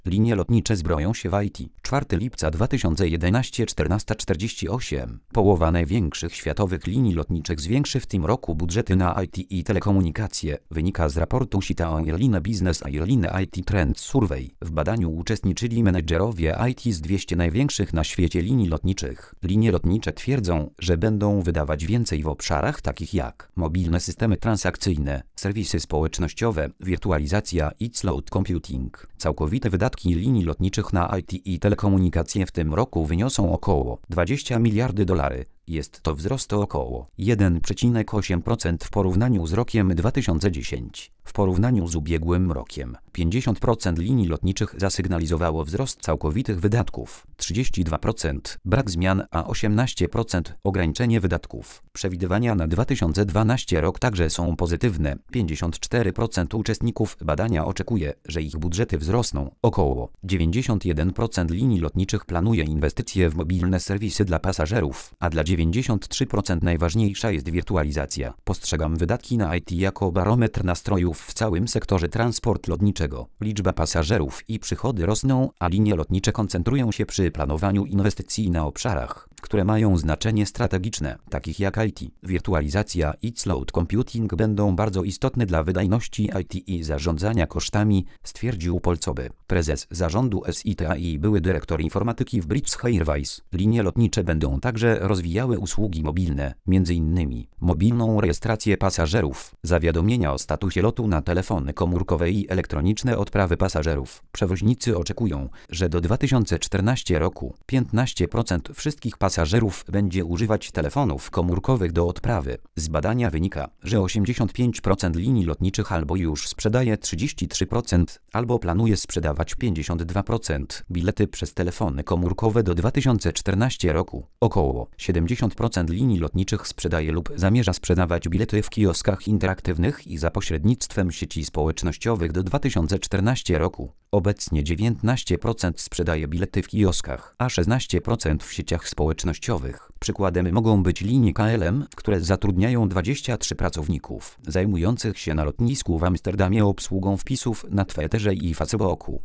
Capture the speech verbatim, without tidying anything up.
Linie lotnicze zbroją się w I T. czwartego lipca dwa tysiące jedenastego czternaście czterdzieści osiem. Połowa największych światowych linii lotniczych zwiększy w tym roku budżety na I T i telekomunikacje, wynika z raportu Cita Airline Business Airline I T Trend Survey. W badaniu uczestniczyli menedżerowie I T z dwiestu największych na świecie linii lotniczych. Linie lotnicze twierdzą, że będą wydawać więcej w obszarach takich jak mobilne systemy transakcyjne, serwisy społecznościowe, wirtualizacja i cloud computing. Całkowite wydatki linii lotniczych na I T i telekomunikacje w tym roku wyniosą około dwadzieścia miliardów dolarów. Jest to wzrost o około jeden przecinek osiem procent w porównaniu z rokiem dwa tysiące dziesiątym. W porównaniu z ubiegłym rokiem pięćdziesiąt procent linii lotniczych zasygnalizowało wzrost całkowitych wydatków, trzydzieści dwa procent brak zmian, a osiemnaście procent ograniczenie wydatków. Przewidywania na dwa tysiące dwunasty rok także są pozytywne. pięćdziesiąt cztery procent uczestników badania oczekuje, że ich budżety wzrosną. Około dziewięćdziesiąt jeden procent linii lotniczych planuje inwestycje w mobilne serwisy dla pasażerów, a dla dziewięćdziesiąt trzy procent najważniejsza jest wirtualizacja. Postrzegam wydatki na I T jako barometr nastrojów w całym sektorze transportu lotniczego. Liczba pasażerów i przychody rosną, a linie lotnicze koncentrują się przy planowaniu inwestycji na obszarach, które mają znaczenie strategiczne, takich jak I T. Wirtualizacja i cloud computing będą bardzo istotne dla wydajności I T i zarządzania kosztami, stwierdził Paul Coby, prezes zarządu S I T A i były dyrektor informatyki w British Airways. Linie lotnicze będą także rozwijały usługi mobilne, między innymi mobilną rejestrację pasażerów, zawiadomienia o statusie lotu na telefony komórkowe i elektroniczne odprawy pasażerów. Przewoźnicy oczekują, że do dwa tysiące czternastego roku piętnaście procent wszystkich pasażerów będzie używać telefonów komórkowych do odprawy. Z badania wynika, że osiemdziesiąt pięć procent linii lotniczych albo już sprzedaje trzydzieści trzy procent, albo planuje sprzedawać pięćdziesiąt dwa procent bilety przez telefony komórkowe do dwa tysiące czternastego roku. Około siedemdziesiąt procent linii lotniczych sprzedaje lub zamierza sprzedawać bilety w kioskach interaktywnych i za pośrednictwem sieci społecznościowych do dwa tysiące czternastego roku. Obecnie dziewiętnaście procent sprzedaje bilety w kioskach, a szesnaście procent w sieciach społecznościowych. Przykładem mogą być linie K L M, które zatrudniają dwudziestu trzech pracowników, zajmujących się na lotnisku w Amsterdamie obsługą wpisów na Twitterze i Facebooku.